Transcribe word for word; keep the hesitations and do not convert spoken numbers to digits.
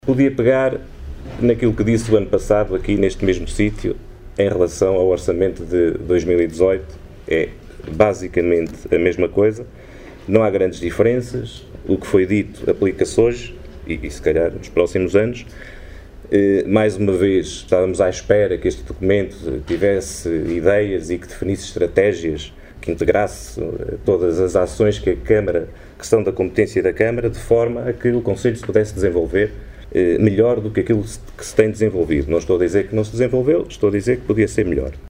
Podia pegar naquilo que disse o ano passado aqui neste mesmo sítio em relação ao orçamento de dois mil e dezoito. É basicamente a mesma coisa, não há grandes diferenças, o que foi dito aplica-se hoje e, e se calhar nos próximos anos. Eh, mais uma vez estávamos à espera que este documento tivesse ideias e que definisse estratégias, que integrasse todas as ações que a Câmara, que são da competência da Câmara, de forma a que o Conselho se pudesse desenvolver melhor do que aquilo que se tem desenvolvido. Não estou a dizer que não se desenvolveu, estou a dizer que podia ser melhor.